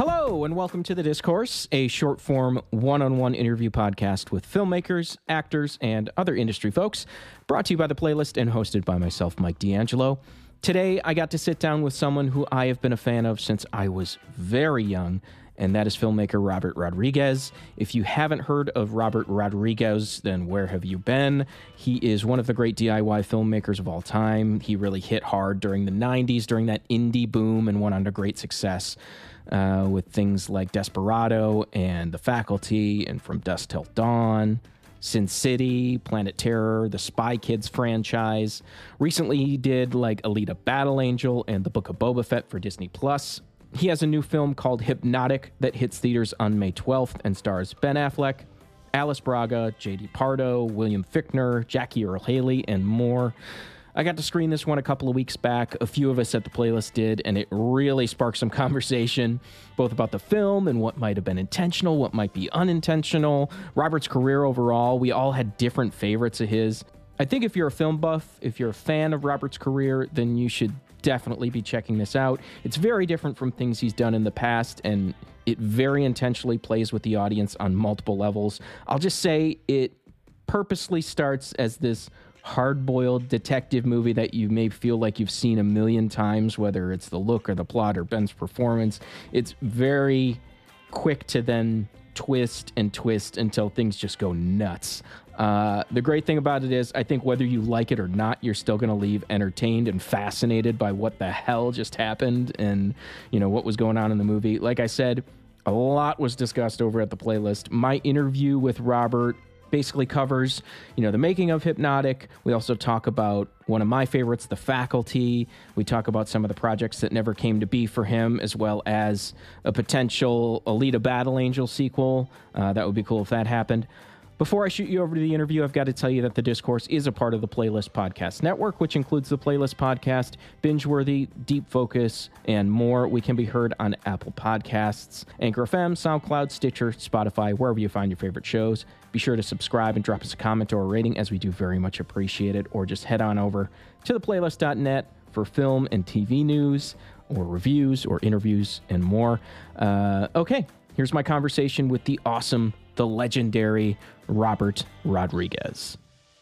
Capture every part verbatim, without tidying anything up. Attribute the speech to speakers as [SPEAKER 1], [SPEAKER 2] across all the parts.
[SPEAKER 1] Hello, and welcome to The Discourse, a short-form, one-on-one interview podcast with filmmakers, actors, and other industry folks, brought to you by The Playlist and hosted by myself, Mike D'Angelo. Today, I got to sit down with someone who I have been a fan of since I was very young, and that is filmmaker Robert Rodriguez. If you haven't heard of Robert Rodriguez, then where have you been? He is one of the great D I Y filmmakers of all time. He really hit hard during the nineties, during that indie boom, and went on to great success uh, with things like Desperado and The Faculty and From Dusk Till Dawn, Sin City, Planet Terror, the Spy Kids franchise. Recently, he did like Alita Battle Angel and The Book of Boba Fett for Disney Plus. He has a new film called Hypnotic that hits theaters on May twelfth and stars Ben Affleck, Alice Braga, J D Pardo, William Fichtner, Jackie Earle Haley, and more. I got to screen this one a couple of weeks back. A few of us at The Playlist did, and it really sparked some conversation, both about the film and what might have been intentional, what might be unintentional, Robert's career overall. We all had different favorites of his. I think if you're a film buff, if you're a fan of Robert's career, then you should definitely be checking this out. It's very different from things he's done in the past, and it very intentionally plays with the audience on multiple levels. I'll just say it purposely starts as this hard-boiled detective movie that you may feel like you've seen a million times, whether it's the look or the plot or Ben's performance. It's very quick to then twist and twist until things just go nuts. Uh, the great thing about it is, I think whether you like it or not, you're still going to leave entertained and fascinated by what the hell just happened and, you know, what was going on in the movie. Like I said, a lot was discussed over at The Playlist. My interview with Robert basically covers, you know, the making of Hypnotic. We also talk about one of my favorites, The Faculty. We talk about some of the projects that never came to be for him, as well as a potential Alita Battle Angel sequel. Uh, that would be cool if that happened. Before I shoot you over to the interview, I've got to tell you that The Discourse is a part of the Playlist Podcast Network, which includes the Playlist Podcast, Bingeworthy, Deep Focus, and more. We can be heard on Apple Podcasts, Anchor F M, SoundCloud, Stitcher, Spotify, wherever you find your favorite shows. Be sure to subscribe and drop us a comment or a rating, as we do very much appreciate it. Or just head on over to the playlist dot net for film and T V news, or reviews, or interviews, and more. Uh, okay, here's my conversation with the awesome, the legendary Robert Rodriguez.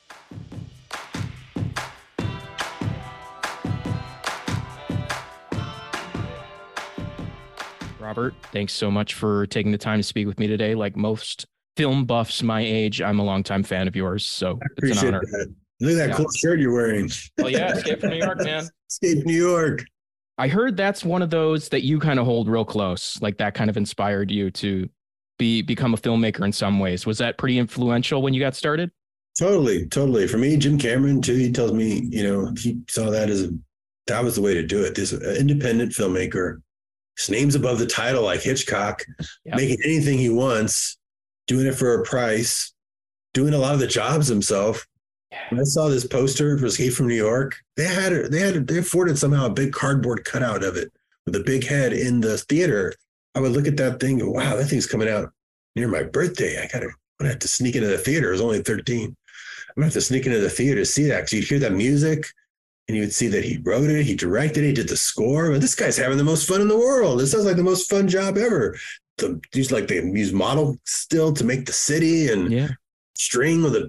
[SPEAKER 1] Robert, thanks so much for taking the time to speak with me today. Like most film buffs my age, I'm a longtime fan of yours, so it's an honor.
[SPEAKER 2] That. Look at that
[SPEAKER 1] yeah.
[SPEAKER 2] cool shirt you're wearing.
[SPEAKER 1] Oh yeah, Escape from New York, man.
[SPEAKER 2] Escape New York.
[SPEAKER 1] I heard that's one of those that you kind of hold real close, like that kind of inspired you to be become a filmmaker in some ways. Was that pretty influential when you got started?
[SPEAKER 2] Totally, totally. For me, Jim Cameron too, he tells me, you know, he saw that as a, that was the way to do it. This independent filmmaker, his name's above the title, like Hitchcock, yep. Making anything he wants, doing it for a price, doing a lot of the jobs himself. Yeah. When I saw this poster for Escape from New York, they had it, they had they afforded somehow a big cardboard cutout of it with a big head in the theater. I would look at that thing and go, wow, that thing's coming out near my birthday. I gotta, I'm gonna have to sneak into the theater. I was only thirteen. I'm gonna have to sneak into the theater to see that, because you'd hear that music and you would see that he wrote it, he directed it, he did the score. But this guy's having the most fun in the world. It sounds like the most fun job ever. The, use like they use model still to make the city and
[SPEAKER 1] yeah.
[SPEAKER 2] string with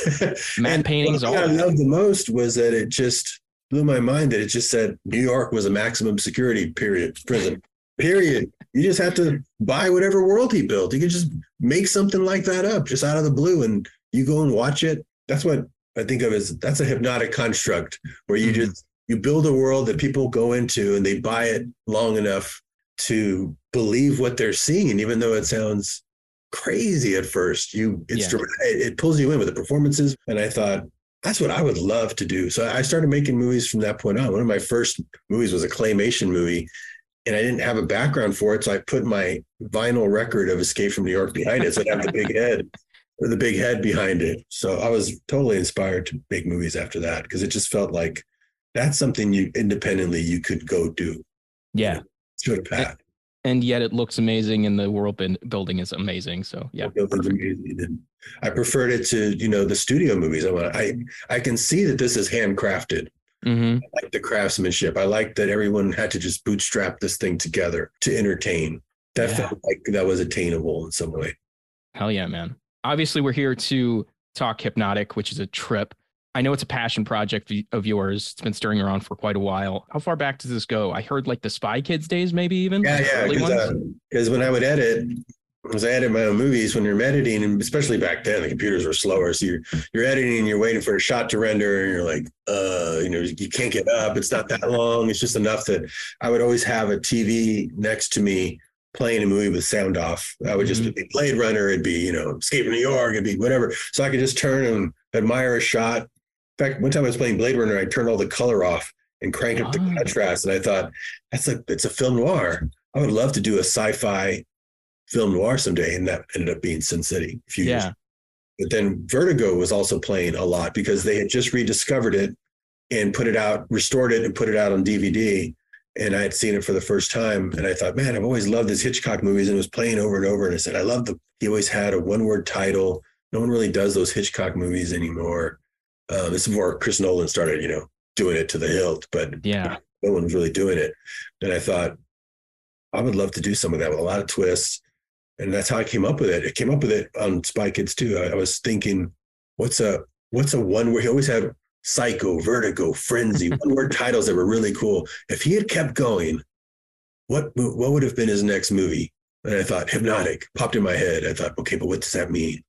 [SPEAKER 2] a
[SPEAKER 1] matte paintings.
[SPEAKER 2] What I loved the most was that it just blew my mind that it just said New York was a maximum security period prison. Period. You just have to buy whatever world he built. You could just make something like that up just out of the blue, and you go and watch it. That's what I think of as that's a hypnotic construct, where you mm-hmm. just you build a world that people go into and they buy it long enough to believe what they're seeing, even though it sounds crazy at first. You it's yeah. it pulls you in with the performances, and I thought that's what I would love to do. So I started making movies from that point on. One of my first movies was a claymation movie. And I didn't have a background for it, so I put my vinyl record of Escape from New York behind it, so I'd have the big head, or the big head behind it. So I was totally inspired to make movies after that, because it just felt like that's something you independently you could go do.
[SPEAKER 1] Yeah,
[SPEAKER 2] sort of path.
[SPEAKER 1] And yet it looks amazing, and the world building is amazing. So yeah,
[SPEAKER 2] amazing. I preferred it to you know the studio movies. I want I I can see that this is handcrafted. Mm-hmm. I like the craftsmanship. I like that everyone had to just bootstrap this thing together to entertain. that
[SPEAKER 1] Yeah.
[SPEAKER 2] felt like that was attainable in some way.
[SPEAKER 1] Hell yeah, man. Obviously, we're here to talk Hypnotic, which is a trip. I know it's a passion project of yours. It's been stirring around for quite a while. How far back does this go? I heard like the Spy Kids days, maybe even.
[SPEAKER 2] Yeah,
[SPEAKER 1] like
[SPEAKER 2] yeah.
[SPEAKER 1] early
[SPEAKER 2] Because
[SPEAKER 1] ones?
[SPEAKER 2] uh, when I would edit, because I edit my own movies, when you're editing, and especially back then, the computers were slower. So you're you're editing, and you're waiting for a shot to render, and you're like, uh, you know, you can't get up. It's not that long. It's just enough that I would always have a T V next to me playing a movie with sound off. I would just mm-hmm. be Blade Runner. It'd be, you know, Escape from New York. It'd be whatever. So I could just turn and admire a shot. In fact, one time I was playing Blade Runner, I turned all the color off and cranked oh. up the contrast. And I thought, that's a, it's a film noir. I would love to do a sci-fi film noir someday. And that ended up being Sin City a few yeah. years. But then Vertigo was also playing a lot because they had just rediscovered it and put it out, restored it and put it out on D V D. And I had seen it for the first time. And I thought, man, I've always loved his Hitchcock movies. And it was playing over and over. And I said, I love the, he always had a one word title. No one really does those Hitchcock movies anymore. Uh, this is before Chris Nolan started, you know, doing it to the hilt, but
[SPEAKER 1] yeah,
[SPEAKER 2] no one was really doing it. And I thought, I would love to do some of that with a lot of twists. And that's how I came up with it. I came up with it on Spy Kids too. I, I was thinking, what's a, what's a one where he always had Psycho, Vertigo, Frenzy, one word titles that were really cool. If he had kept going, what, what would have been his next movie? And I thought Hypnotic popped in my head. I thought, okay, but what does that mean?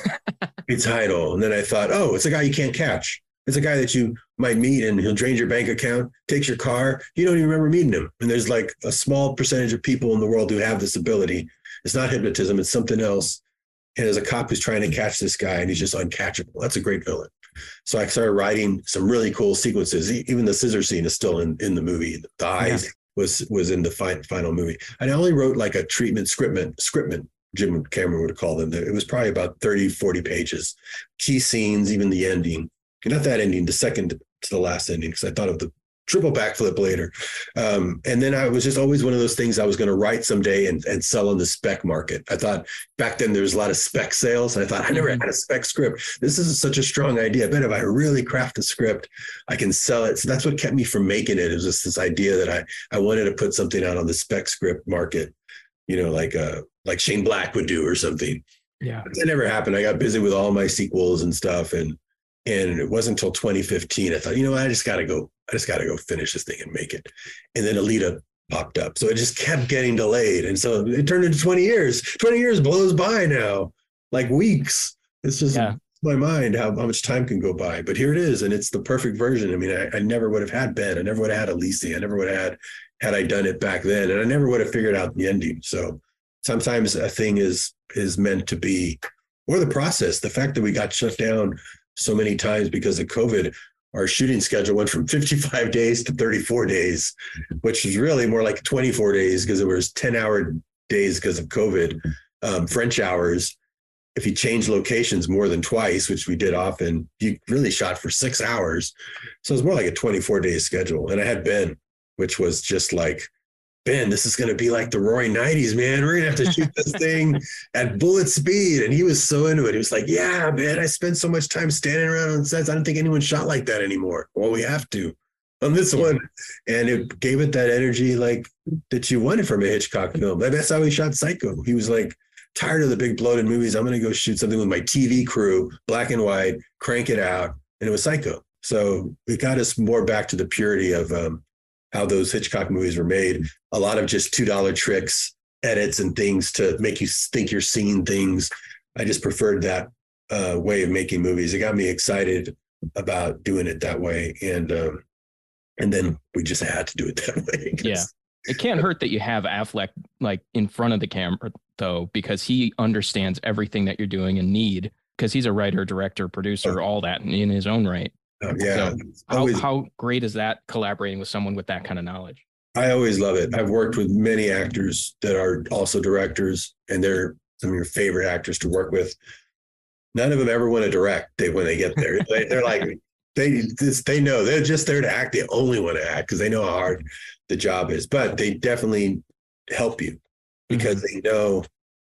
[SPEAKER 2] It's title. And then I thought, oh, it's a guy you can't catch. It's a guy that you might meet and he'll drain your bank account, takes your car. You don't even remember meeting him. And there's like a small percentage of people in the world who have this ability. It's not hypnotism. It's something else. And there's a cop who's trying to catch this guy and he's just uncatchable. That's a great villain. So I started writing some really cool sequences. Even the scissor scene is still in, in the movie. The eyes yeah. was, was in the fi- final movie. And I only wrote like a treatment scriptment, scriptment. Jim Cameron would call them. It was probably about thirty, forty pages. Key scenes, even the ending. Not that ending, the second to the last ending, because I thought of the triple backflip later. Um, and then I was just always one of those things I was going to write someday and, and sell in the spec market. I thought back then there was a lot of spec sales. And I thought, I never had a spec script. This is such a strong idea. I bet if I really craft a script, I can sell it. So that's what kept me from making it. It was just this idea that I, I wanted to put something out on the spec script market, you know, like uh, like Shane Black would do or something.
[SPEAKER 1] Yeah.
[SPEAKER 2] But that never happened. I got busy with all my sequels and stuff. And and it wasn't until twenty fifteen, I thought, you know what, I just got to go. I just got to go finish this thing and make it. And then Alita popped up. So it just kept getting delayed. And so it turned into twenty years. twenty years blows by now, like weeks. It's just yeah. my mind how, how much time can go by. But here it is. And it's the perfect version. I mean, I, I never would have had Ben. I never would have had Elise. I never would have had, had I done it back then. And I never would have figured out the ending. So sometimes a thing is is meant to be, or the process, the fact that we got shut down so many times because of COVID, our shooting schedule went from fifty-five days to thirty-four days, which is really more like twenty-four days because it was ten hour days because of COVID, um, French hours. If you change locations more than twice, which we did often, you really shot for six hours. So it was more like a twenty-four day schedule. And I had Ben, which was just like, Ben, this is going to be like the Roaring nineties, man. We're going to have to shoot this thing at bullet speed. And he was so into it. He was like, yeah, man, I spent so much time standing around on sets. I don't think anyone shot like that anymore. Well, we have to on this one. And it gave it that energy like that you wanted from a Hitchcock film. That's how he shot Psycho. He was like, tired of the big bloated movies. I'm going to go shoot something with my T V crew, black and white, crank it out. And it was Psycho. So it got us more back to the purity of, um, how those Hitchcock movies were made. A lot of just two dollar tricks, edits and things to make you think you're seeing things. I just preferred that uh, way of making movies. It got me excited about doing it that way. And um, and then we just had to do it that way.
[SPEAKER 1] Yeah. It can't hurt that you have Affleck like in front of the camera, though, because he understands everything that you're doing and need, because he's a writer, director, producer, oh. all that in his own right.
[SPEAKER 2] Uh, yeah.
[SPEAKER 1] So how, always, how great is that collaborating with someone with that kind of knowledge?
[SPEAKER 2] I always love it. I've worked with many actors that are also directors, and they're some of your favorite actors to work with. None of them ever want to direct. They when they get there, they, they're like they this, they know they're just there to act. They only want to act because they know how hard the job is. But they definitely help you because mm-hmm. they know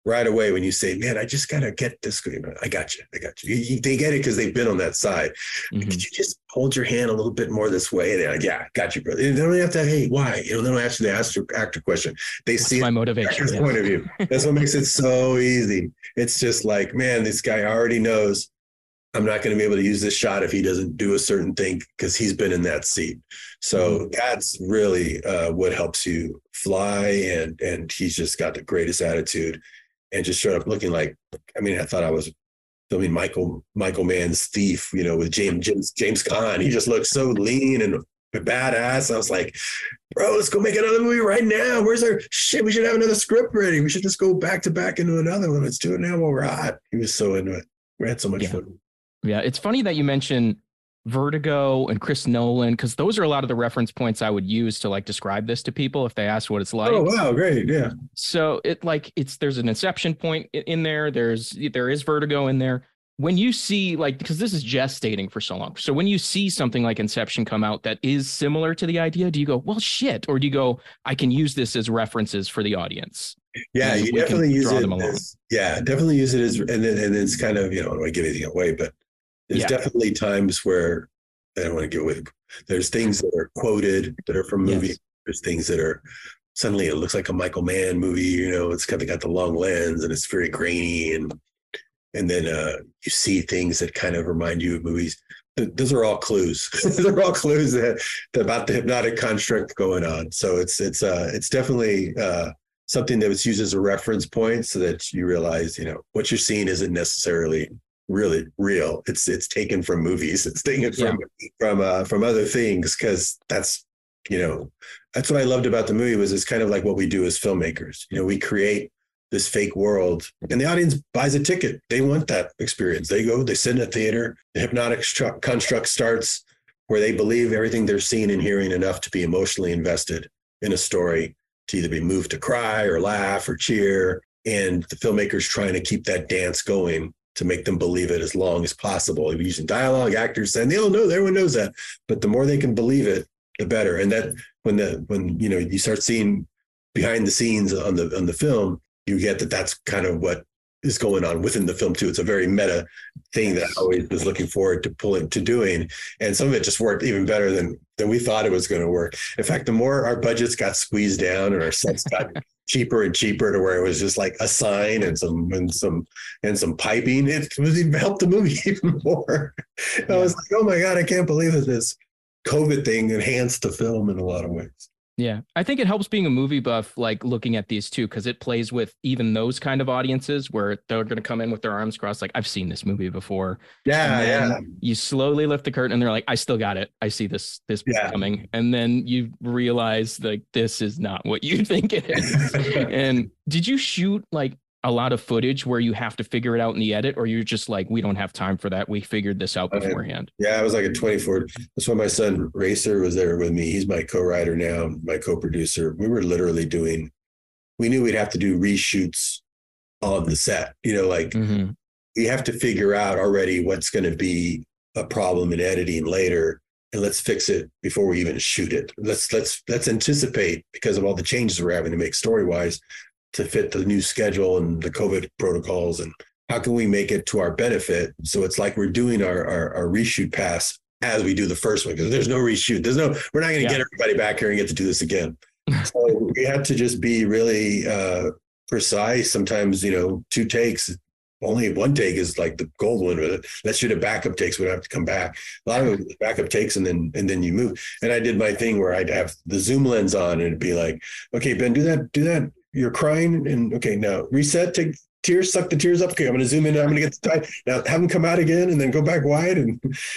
[SPEAKER 2] right away when you say, man, I just got to get this. I got you. I got you. you, you they get it because they've been on that side. Mm-hmm. Could you just hold your hand a little bit more this way? And they're like, yeah, got you, brother. And they don't have to, hey, why? You know, they don't actually ask the actor question. They
[SPEAKER 1] What's
[SPEAKER 2] see
[SPEAKER 1] my motivation.
[SPEAKER 2] Yes. Point of view. That's what makes it so easy. It's just like, man, this guy already knows I'm not going to be able to use this shot if he doesn't do a certain thing because he's been in that seat. So mm-hmm. that's really uh, what helps you fly. And and he's just got the greatest attitude and just showed up looking like, I mean, I thought I was filming Michael Michael Mann's Thief, you know, with James James, James Caan. He just looked so lean and badass. I was like, bro, let's go make another movie right now. Where's our shit? We should have another script ready. We should just go back to back into another one. Let's do it now while we're hot. He was so into it. We had so much
[SPEAKER 1] yeah.
[SPEAKER 2] fun.
[SPEAKER 1] Yeah, it's funny that you mentioned Vertigo and Chris Nolan, because those are a lot of the reference points I would use to like describe this to people if they ask what it's like.
[SPEAKER 2] Oh, wow, great, yeah.
[SPEAKER 1] So it like it's there's an Inception point in there. There's there is Vertigo in there. When you see like, because this is gestating for so long. So when you see something like Inception come out that is similar to the idea, do you go, well, shit? Or do you go, I can use this as references for the audience?
[SPEAKER 2] Yeah, you definitely use it. As, yeah, definitely use it as, and then, and it's kind of, you know, I don't want to give anything away, but there's yeah. definitely times where I don't want to give away. There's things that are quoted that are from movies. Yes. There's things that are suddenly it looks like a Michael Mann movie. You know, it's kind of got the long lens and it's very grainy, and and then uh, you see things that kind of remind you of movies. Those are all clues. They're all clues that, that about the hypnotic construct going on. So it's it's uh it's definitely uh, something that was used as a reference point, so that you realize, you know, what you're seeing isn't necessarily really real. It's it's taken from movies. It's taken from yeah. from uh, from other things, because that's, you know, that's what I loved about the movie. Was it's kind of like what we do as filmmakers. You know, we create this fake world, and the audience buys a ticket. They want that experience. They go, they sit in a theater. The hypnotic construct starts, where they believe everything they're seeing and hearing enough to be emotionally invested in a story, to either be moved to cry or laugh or cheer. And the filmmaker's trying to keep that dance going to make them believe it as long as possible. Using dialogue, actors saying, they don't know, everyone knows that. But the more they can believe it, the better. And that when the when you know you start seeing behind the scenes on the on the film, you get that that's kind of what is going on within the film too. It's a very meta thing that I always was looking forward to pulling to doing. And some of it just worked even better than than we thought it was going to work. In fact, the more our budgets got squeezed down and our sets got cheaper and cheaper, to where it was just like a sign and some and some and some piping, it was even helped the movie even more. Yeah. I was like, oh my God, I can't believe that this COVID thing enhanced the film in a lot of ways.
[SPEAKER 1] Yeah, I think it helps being a movie buff, like looking at these two, because it plays with even those kind of audiences where they're going to come in with their arms crossed, like, I've seen this movie before.
[SPEAKER 2] Yeah, yeah.
[SPEAKER 1] You slowly lift the curtain and they're like, I still got it. I see this this yeah. coming. And then you realize, like, this is not what you think it is. And did you shoot like a lot of footage where you have to figure it out in the edit, or you're just like, we don't have time for that, we figured this out beforehand?
[SPEAKER 2] Yeah, I was like a twenty-four. That's why my son Racer was there with me. He's my co-writer now, my co-producer. We were literally doing, we knew we'd have to do reshoots on the set. You know, like mm-hmm. we have to figure out already what's going to be a problem in editing later, and let's fix it before we even shoot it. Let's let's let's anticipate, because of all the changes we're having to make story-wise to fit the new schedule and the COVID protocols, and how can we make it to our benefit? So it's like we're doing our, our, our reshoot pass as we do the first one, because there's no reshoot. There's no, we're not going to yeah. get everybody back here and get to do this again. So we had to just be really uh, precise. Sometimes, you know, two takes, only one take is like the gold one. Let's shoot a backup takes. We don't have to come back. A lot of it was backup takes, and then and then you move. And I did my thing where I'd have the zoom lens on, and it'd be like, okay, Ben, do that, do that. You're crying, and okay, now reset, take tears, suck the tears up. Okay, I'm going to zoom in. I'm going to get the tie. Now have them come out again, and then go back wide. And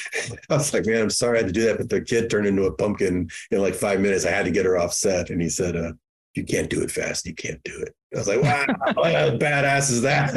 [SPEAKER 2] I was like, man, I'm sorry I had to do that. But the kid turned into a pumpkin in like five minutes. I had to get her off set. And he said, uh, you can't do it fast. You can't do it. I was like, wow, how badass is that?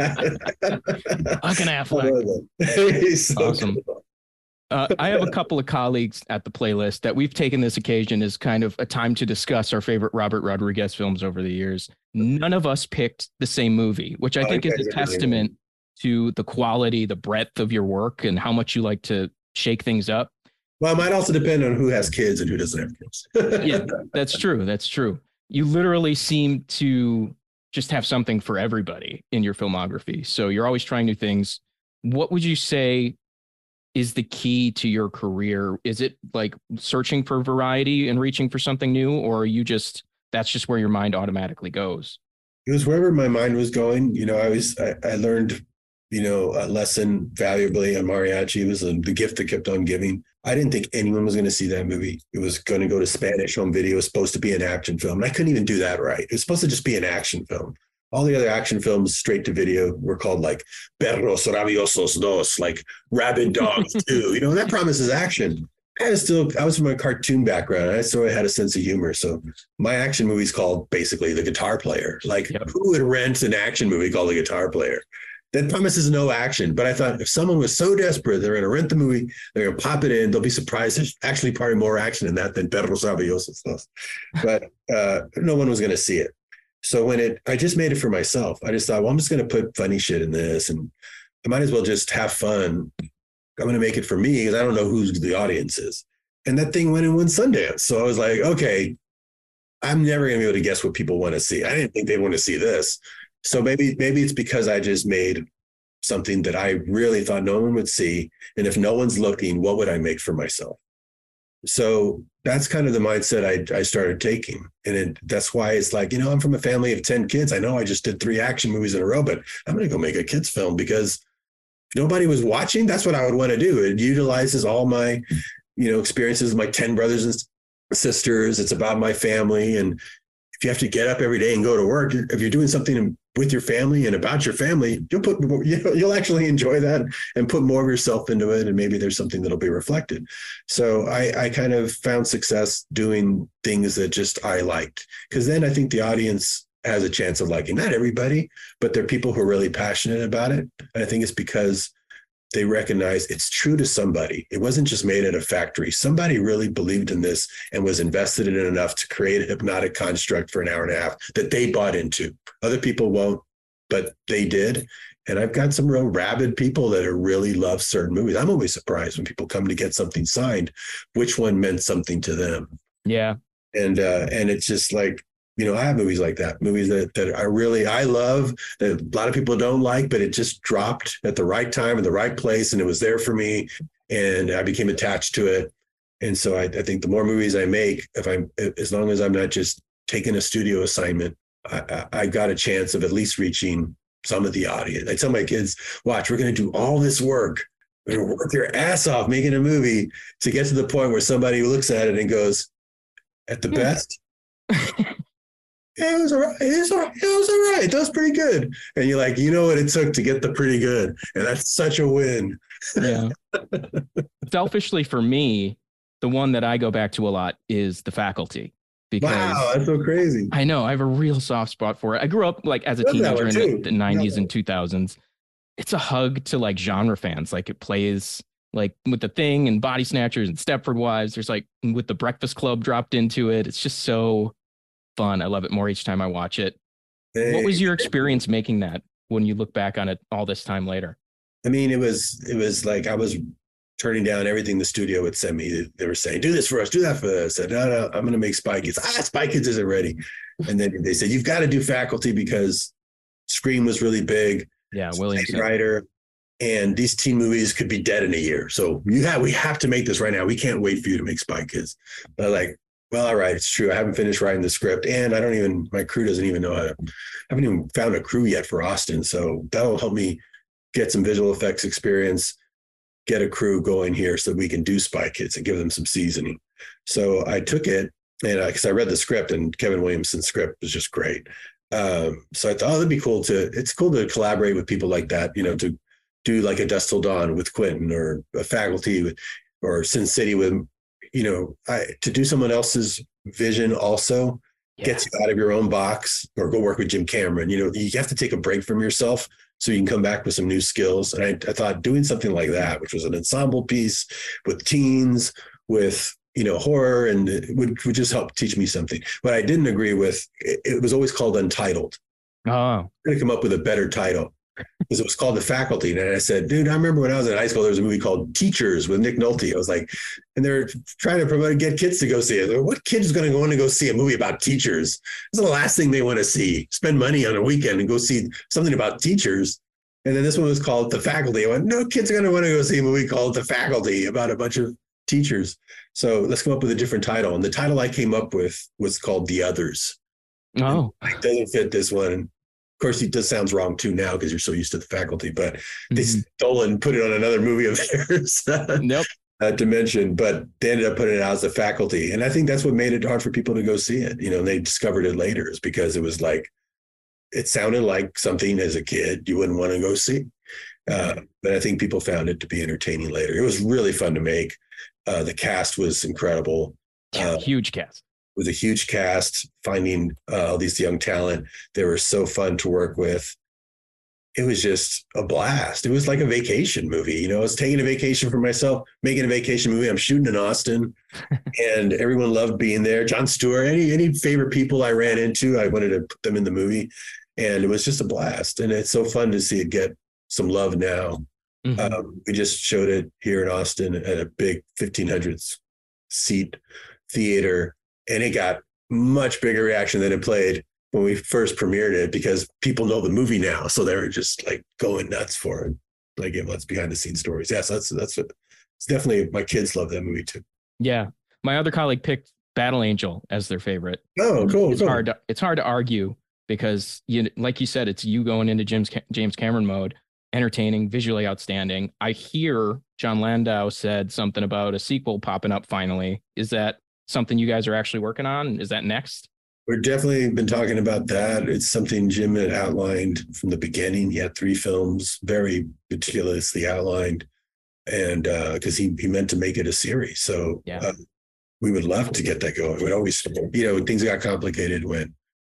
[SPEAKER 1] Fucking Affleck.
[SPEAKER 2] He's so
[SPEAKER 1] awesome. Cool. Uh, I have a couple of colleagues at the playlist that we've taken this occasion as kind of a time to discuss our favorite Robert Rodriguez films over the years. None of us picked the same movie, which I think is a testament to the quality, the breadth of your work, and how much you like to shake things up.
[SPEAKER 2] Well, it might also depend on who has kids and who doesn't have kids.
[SPEAKER 1] Yeah, that's true. That's true. You literally seem to just have something for everybody in your filmography. So you're always trying new things. What would you say is the key to your career? Is it like searching for variety and reaching for something new, or are you just, that's just where your mind automatically goes?
[SPEAKER 2] It was wherever my mind was going. You know, I was, I, I learned, you know, a lesson valuably on Mariachi. It was a, the gift that kept on giving. I didn't think anyone was going to see that movie. It was going to go to Spanish home video. It was supposed to be an action film. And I couldn't even do that right. It was supposed to just be an action film. All the other action films straight to video were called like Perros Rabiosos Dos, like Rabid Dogs two. You know, that promises action. I was still, I was from a cartoon background. I still had a sense of humor. So my action movie's called basically The Guitar Player. Like, yep. Who would rent an action movie called The Guitar Player? That promises no action. But I thought if someone was so desperate, they're going to rent the movie, they're going to pop it in, they'll be surprised. There's actually probably more action in that than Perros Rabiosos Dos. But uh, no one was going to see it. So when it, I just made it for myself. I just thought, well, I'm just going to put funny shit in this, and I might as well just have fun. I'm going to make it for me because I don't know who the audience is. And that thing went and won Sundance. So I was like, okay, I'm never going to be able to guess what people want to see. I didn't think they'd want to see this. So maybe, maybe it's because I just made something that I really thought no one would see. And if no one's looking, what would I make for myself? So that's kind of the mindset I, I started taking. And it, that's why it's like, you know, I'm from a family of ten kids. I know I just did three action movies in a row, but I'm going to go make a kids film because if nobody was watching, that's what I would want to do. It utilizes all my, you know, experiences with my ten brothers and sisters. It's about my family. And if you have to get up every day and go to work, if you're doing something with your family and about your family, you'll put, you'll actually enjoy that and put more of yourself into it. And maybe there's something that'll be reflected. So I, I kind of found success doing things that just I liked, because then I think the audience has a chance of liking, not everybody, but there are people who are really passionate about it. And I think it's because they recognize it's true to somebody. It wasn't just made at a factory. Somebody really believed in this and was invested in it enough to create a hypnotic construct for an hour and a half that they bought into. Other people won't, but they did. And I've got some real rabid people that are really love certain movies. I'm always surprised when people come to get something signed, which one meant something to them.
[SPEAKER 1] Yeah.
[SPEAKER 2] And, uh, and it's just like, you know, I have movies like that, movies that, that I really, I love, that a lot of people don't like, but it just dropped at the right time in the right place. And it was there for me. And I became attached to it. And so I, I think the more movies I make, if I'm, as long as I'm not just taking a studio assignment, I, I, I got a chance of at least reaching some of the audience. I tell my kids, watch, we're going to do all this work. We're going to work your ass off making a movie to get to the point where somebody looks at it and goes, at the best, yeah, it was all right. It was all right. It was all right. That was pretty good. And you're like, you know what it took to get the pretty good. And that's such a win.
[SPEAKER 1] Yeah. Selfishly for me, the one that I go back to a lot is The Faculty. Because
[SPEAKER 2] wow, that's so crazy.
[SPEAKER 1] I know I have a real soft spot for it. I grew up like as a teenager in the, the nineties yeah. and two thousands. It's a hug to like genre fans. Like it plays like with The Thing and Body Snatchers and Stepford Wives. There's like with The Breakfast Club dropped into it. It's just so fun. I love it more each time I watch it. Hey. What was your experience making that when you look back on it all this time later?
[SPEAKER 2] I mean, it was, it was like I was turning down everything the studio would send me. They were saying, do this for us, do that for us. I said, no, no, I'm going to make Spy Kids. Ah, Spy Kids isn't ready. And then they said, you've got to do Faculty because Scream was really big.
[SPEAKER 1] Yeah, Williamson.
[SPEAKER 2] Writer. And these teen movies could be dead in a year. So you have, we have to make this right now. We can't wait for you to make Spy Kids. But like, well, all right, it's true. I haven't finished writing the script, and I don't even, my crew doesn't even know how to, I haven't even found a crew yet for Austin. So that'll help me get some visual effects experience, get a crew going here so that we can do Spy Kids and give them some seasoning. So I took it, and because I, I read the script, and Kevin Williamson's script was just great. Um, so I thought, oh, that'd be cool to, it's cool to collaborate with people like that, you know, to do like a Dusk Till Dawn with Quentin, or a Faculty with, or Sin City with, you know, I, to do someone else's vision also yeah. gets you out of your own box, or go work with Jim Cameron. You know, you have to take a break from yourself so you can come back with some new skills. And I, I thought doing something like that, which was an ensemble piece with teens, with, you know, horror, and it would, would just help teach me something. What I didn't agree with, it, it was always called Untitled.
[SPEAKER 1] Oh,
[SPEAKER 2] I'm going to come up with a better title. because it was called The Faculty. And I said, dude, I remember when I was in high school, there was a movie called Teachers with Nick Nolte. I was like, and they're trying to promote, get kids to go see it. What kid is going to go in and go see a movie about teachers? This is the last thing they want to see. Spend money on a weekend and go see something about teachers. And then this one was called The Faculty. I went, no kids are going to want to go see a movie called The Faculty about a bunch of teachers. So let's come up with a different title. And the title I came up with was called The Others.
[SPEAKER 1] Oh,
[SPEAKER 2] it doesn't fit this one. Of course, it does sounds wrong too now because you're so used to The Faculty, but mm-hmm. they stole it and put it on another movie of theirs.
[SPEAKER 1] Nope.
[SPEAKER 2] uh, to mention, but they ended up putting it out as The Faculty. And I think that's what made it hard for people to go see it. You know, they discovered it later is because it was like, it sounded like something as a kid you wouldn't want to go see. Uh, but I think people found it to be entertaining later. It was really fun to make. Uh, the cast was incredible.
[SPEAKER 1] Yeah,
[SPEAKER 2] uh,
[SPEAKER 1] huge cast.
[SPEAKER 2] It was a huge cast, finding uh, all these young talent. They were so fun to work with. It was just a blast. It was like a vacation movie. You know, I was taking a vacation for myself, making a vacation movie. I'm shooting in Austin and everyone loved being there. Jon Stewart, any, any favorite people I ran into, I wanted to put them in the movie. And it was just a blast. And it's so fun to see it get some love now. Mm-hmm. Um, we just showed it here in Austin at a big fifteen hundred seat theater. And it got much bigger reaction than it played when we first premiered it because people know the movie now. So they were just like going nuts for it. Like give lots of behind the scenes stories. Yes, that's, that's it. It's definitely, my kids love that movie too.
[SPEAKER 1] Yeah. My other colleague picked Battle Angel as their favorite.
[SPEAKER 2] Oh, cool.
[SPEAKER 1] It's
[SPEAKER 2] cool.
[SPEAKER 1] hard to, it's hard to argue because you, like you said, it's you going into James, James Cameron mode, entertaining, visually outstanding. I hear John Landau said something about a sequel popping up finally. Is that something you guys are actually working on? Is that next?
[SPEAKER 2] We've definitely been talking about that. It's something Jim had outlined from the beginning. He had three films, very meticulously outlined, and because uh, he, he meant to make it a series. So
[SPEAKER 1] yeah.
[SPEAKER 2] uh, we would love to get that going. We'd always, you know, things got complicated when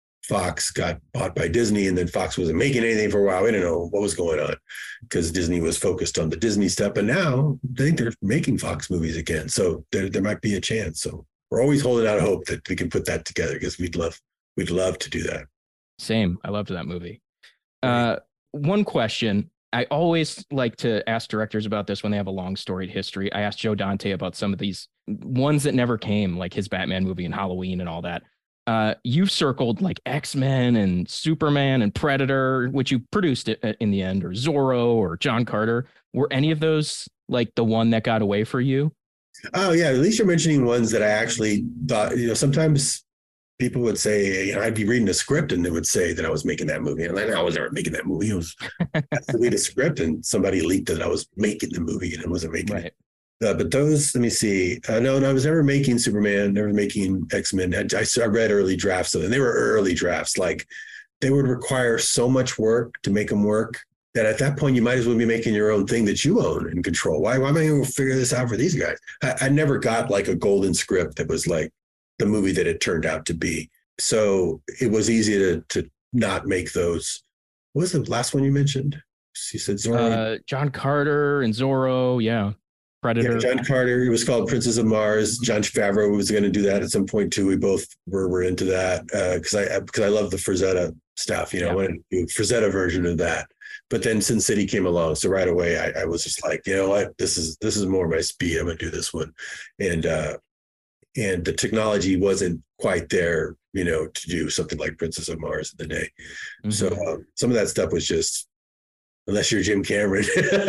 [SPEAKER 2] Fox got bought by Disney, and then Fox wasn't making anything for a while. We didn't know what was going on because Disney was focused on the Disney stuff. And now I think they're making Fox movies again. So there, there might be a chance. So we're always holding out hope that we can put that together because we'd love, we'd love to do that.
[SPEAKER 1] Same. I loved that movie. Uh, one question. I always like to ask directors about this when they have a long storied history. I asked Joe Dante about some of these ones that never came, like his Batman movie and Halloween and all that. Uh, you've circled like X-Men and Superman and Predator, which you produced it in the end, or Zorro or John Carter. Were any of those like the one that got away for you?
[SPEAKER 2] Oh, yeah. At least you're mentioning ones that I actually thought, you know, sometimes people would say, you know, I'd be reading a script and they would say that I was making that movie. And like, no, I was never making that movie. It was to read a script and somebody leaked that I was making the movie and I wasn't making right. it. Uh, but those, let me see. Uh, no, no, I was never making Superman, never making X-Men. I, I, I read early drafts of them. They were early drafts. Like they would require so much work to make them work that at that point you might as well be making your own thing that you own and control. Why, why am I going to figure this out for these guys? I, I never got like a golden script that was like the movie that it turned out to be. So it was easy to to not make those. What was the last one you mentioned? You said Zorro.
[SPEAKER 1] Uh, John Carter and Zorro. Yeah. Predator.
[SPEAKER 2] Yeah, John Carter. It was called Princess of Mars. John Favreau was going to do that at some point too. We both were, were into that because uh, I because I love the Frazetta stuff. You know, yeah. I wanted to do a Frazetta version of that. But then Sin City came along, so right away I, I was just like, you know what, this is this is more my speed. I'm going to do this one, and uh, and the technology wasn't quite there, you know, to do something like Princess of Mars in the day. Mm-hmm. So um, some of that stuff was just, unless you're Jim Cameron,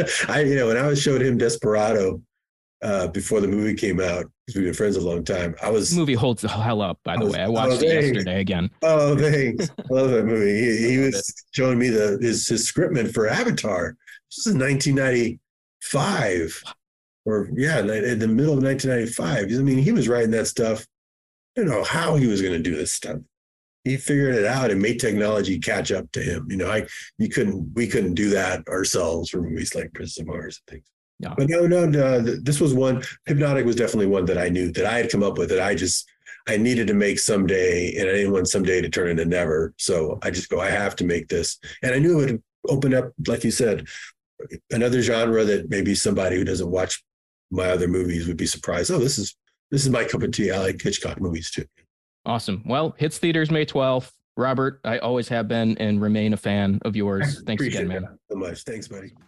[SPEAKER 2] I you know, when I was showed him Desperado. Uh, before the movie came out, because we've been friends a long time. I was
[SPEAKER 1] the movie holds the hell up, by the was, way. I watched oh, it yesterday again.
[SPEAKER 2] Oh, thanks. I love that movie. He, he was it. showing me the his his scriptment for Avatar. This is nineteen ninety-five, or yeah, in the middle of nineteen ninety-five. I mean, he was writing that stuff. I don't know how he was going to do this stuff. He figured it out and made technology catch up to him. You know, I you couldn't we couldn't do that ourselves for movies like Princess of Mars and things. No. But no, no, no, this was one, Hypnotic was definitely one that I knew that I had come up with that I just, I needed to make someday, and I didn't want someday to turn into never. So I just go, I have to make this. And I knew it would open up, like you said, another genre that maybe somebody who doesn't watch my other movies would be surprised. Oh, this is, this is my cup of tea. I like Hitchcock movies too.
[SPEAKER 1] Awesome. Well, hits theaters May twelfth. Robert, I always have been and remain a fan of yours. Thanks again, man.
[SPEAKER 2] So much. Thanks, buddy.